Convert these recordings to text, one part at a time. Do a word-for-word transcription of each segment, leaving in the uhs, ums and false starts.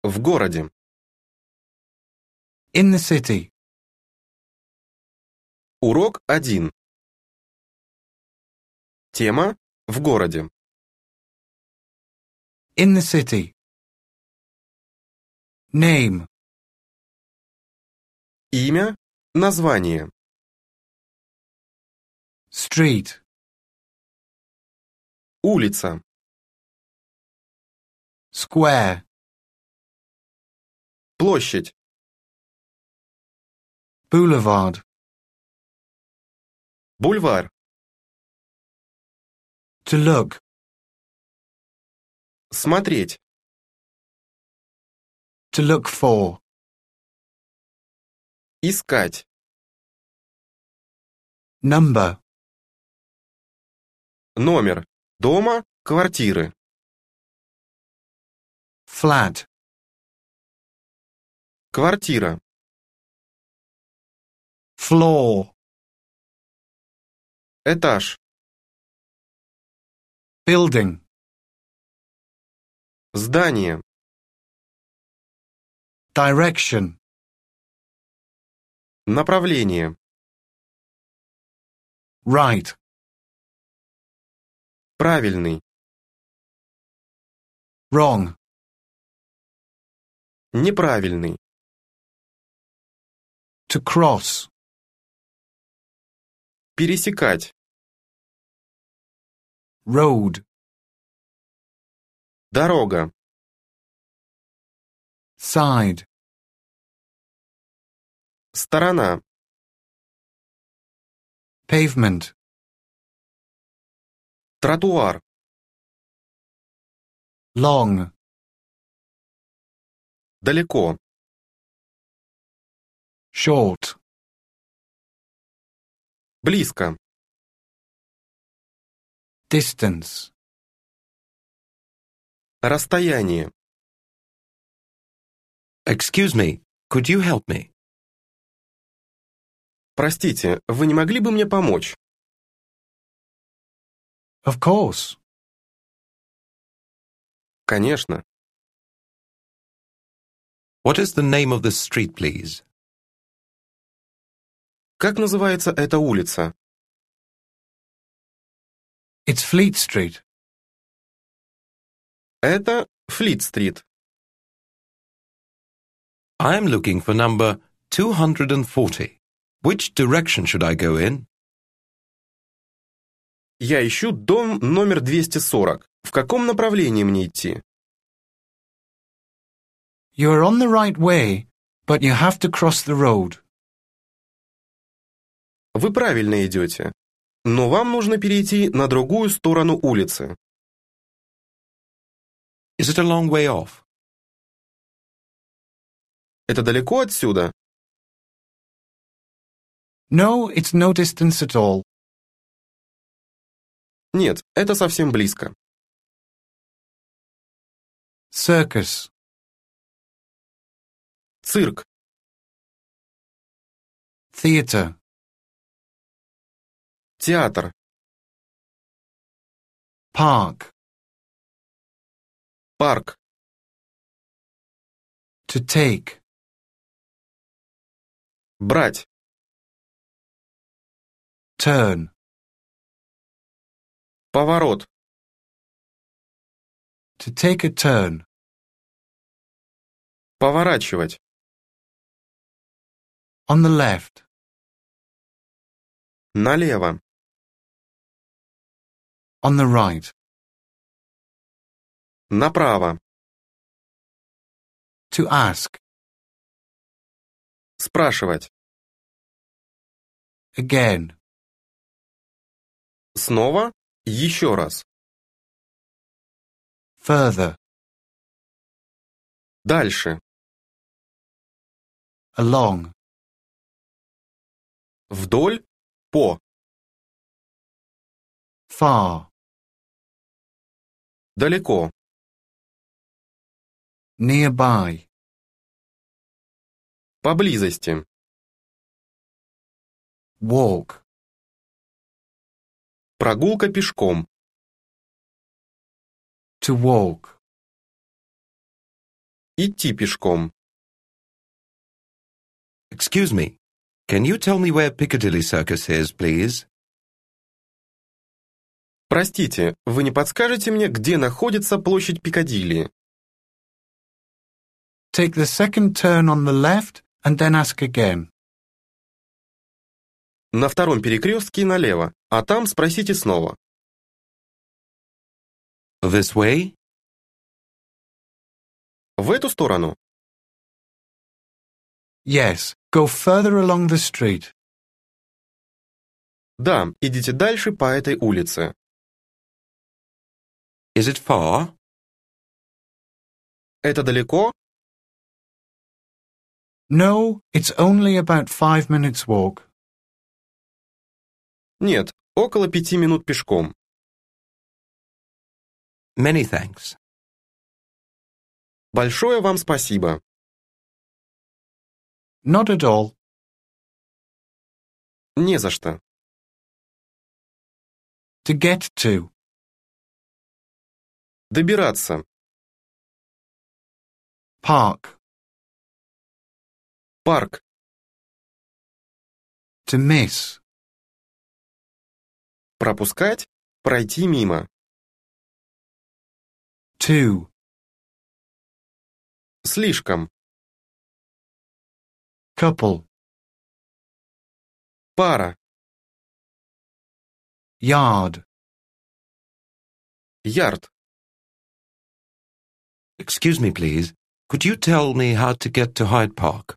В городе. In the city. Урок один. Тема «В городе». In the city. Name. Имя, название. Street. Улица. Square. Площадь. Boulevard. Бульвар. To look. Смотреть. To look for. Искать. Number. Номер. Дома, квартиры. Flat. Квартира. Floor. Этаж. Building. Здание. Direction. Направление. Right. Правильный. Wrong. Неправильный. To cross. Пересекать. Road. Дорога. Side. Сторона. Pavement. Тротуар. Long. Далеко. Short. Близко. Distance. Расстояние. Excuse me, could you help me? Простите, вы не могли бы мне помочь? Of course. Конечно. What is the name of the street, please? Как называется эта улица? It's Fleet Street. Это Флит-стрит. I am looking for number two hundred forty. Which direction should I go in? Я ищу дом номер двести сорок. В каком направлении мне идти? You are on the right way, but you have to cross the road. Вы правильно идете, но вам нужно перейти на другую сторону улицы. Is it a long way off? Это далеко отсюда? No, it's no distance at all. Нет, это совсем близко. Circus. Цирк. Theatre. Театр. Park. Парк. To take. Брать. Turn. Поворот. To take a turn. Поворачивать. On the left. Налево. On the right. Направо. To ask. Спрашивать. Again. Снова. Еще раз. Further. Дальше. Along. Вдоль. По. Far. Далеко. Nearby. Поблизости. Walk. Прогулка пешком. To walk. Идти пешком. Excuse me, can you tell me where Piccadilly Circus is, please? Простите, вы не подскажете мне, где находится площадь Пикадилли? Take the second turn on the left and then ask again. На втором перекрестке налево, а там спросите снова. This way? В эту сторону? Yes, go further along the street. Да, идите дальше по этой улице. Is it far? Это далеко? No, it's only about five minutes walk. Нет, около пяти минут пешком. Many thanks. Большое вам спасибо. Not at all. Не за что. To get to. Добираться. Park. Парк. To miss. Пропускать. Пройти мимо. Too. Слишком. Couple. Пара. Yard. Ярд. Excuse me, please. Could you tell me how to get to Hyde Park?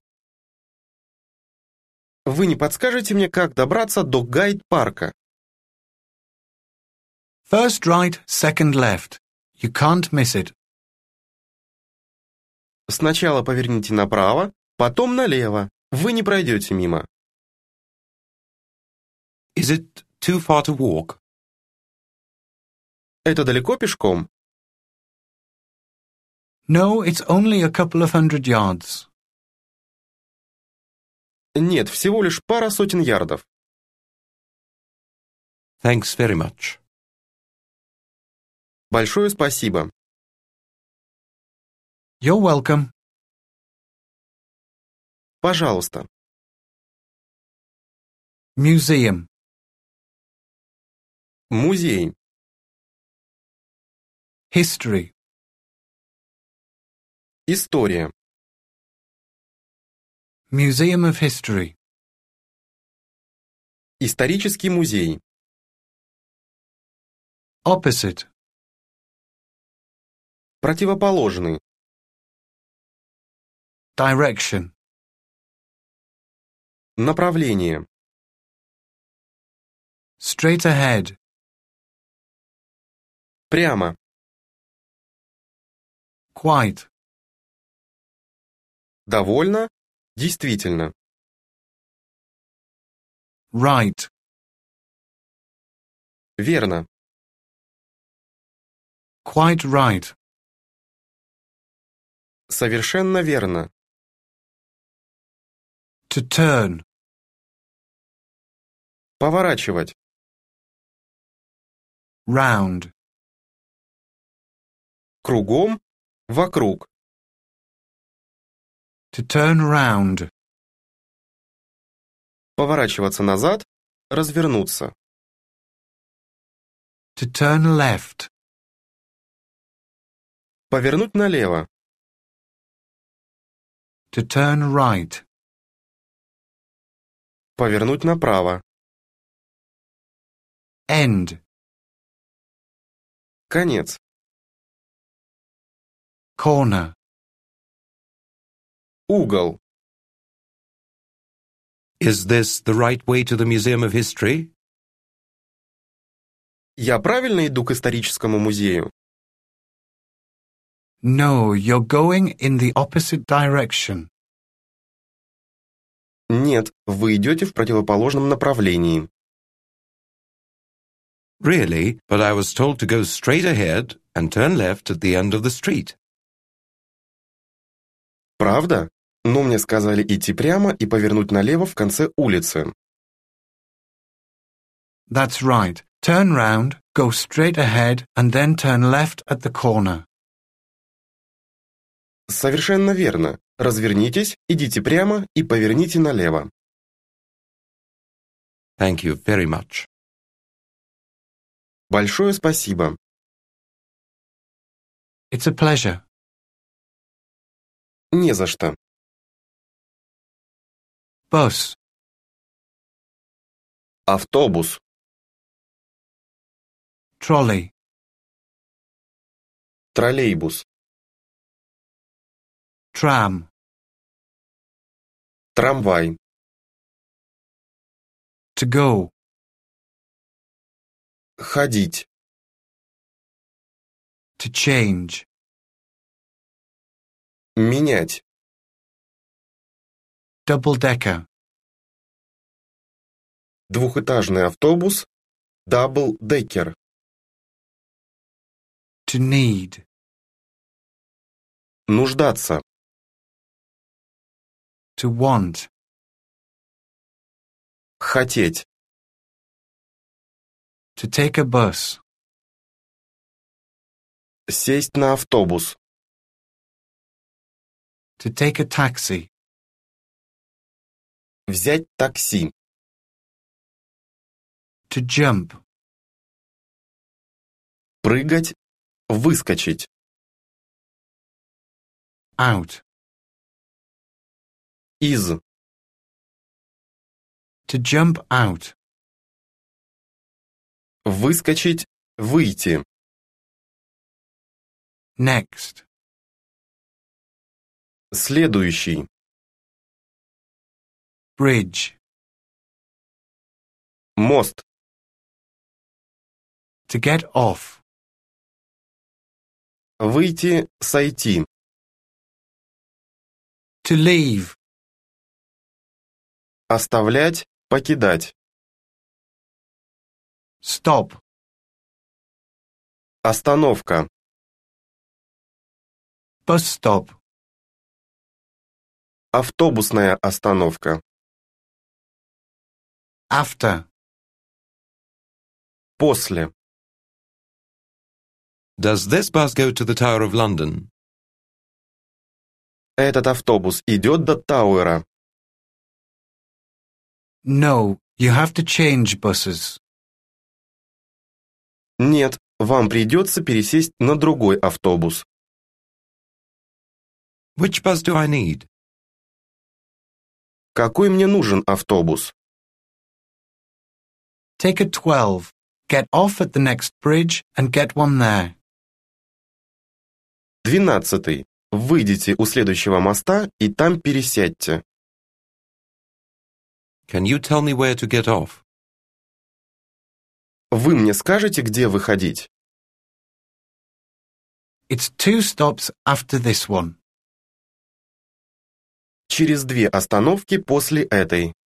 Вы не подскажете мне, как добраться до Гайд-парка? First right, second left. You can't miss it. Сначала поверните направо, потом налево. Вы не пройдете мимо. Is it too far to walk? Это далеко пешком? No, it's only a couple of hundred yards. Нет, всего лишь пара сотен ярдов. Thanks very much. Большое спасибо. You're welcome. Пожалуйста. Museum. Музей. History. История. Museum of History. Исторический музей. Opposite. Противоположный. Direction. Направление. Straight ahead. Прямо. Quite. Довольно. Действительно. Right. Верно. Quite right. Совершенно верно. To turn. Поворачивать. Round. Кругом. Вокруг. To turn round. Поворачиваться назад. Развернуться. To turn left. Повернуть налево. To turn right. Повернуть направо. End. Конец. Corner. Угол. Is this the right way to the Museum of History? Я правильно иду к историческому музею? No, you're going in the opposite direction. Нет, вы идете в противоположном направлении. Really, but I was told to go straight ahead and turn left at the end of the street. Правда? Но мне сказали идти прямо и повернуть налево в конце улицы. That's right. Turn round, go straight ahead, and then turn left at the corner. Совершенно верно. Развернитесь, идите прямо и поверните налево. Thank you very much. Большое спасибо. It's a pleasure. Не за что. Bus. Автобус. Trolley. Троллейбус. Tram. Трамвай. To go. Ходить. To change. Менять. Double-decker. Двухэтажный автобус. Дабл-декер. To need. Нуждаться. To want. Хотеть. To take a bus. Сесть на автобус. To take a taxi. Взять такси. To jump. Прыгать. Выскочить. Out. Из. To jump out. Выскочить. Выйти. Next. Следующий. Bridge. Мост. To get off. Выйти. Сойти. To leave. Оставлять. Покидать. Stop. Остановка. Bus stop. Автобусная остановка. After. После. Does this bus go to the Tower of London? Этот автобус идет до Тауэра. No, you have to change buses. Нет, вам придется пересесть на другой автобус. Which bus do I need? Какой мне нужен автобус? Take a twelve. Get off at the next bridge and get one there. Двенадцатый. Выйдите у следующего моста и там пересядьте. Can you tell me where to get off? Вы мне скажете, где выходить? It's two stops after this one. Через две остановки после этой.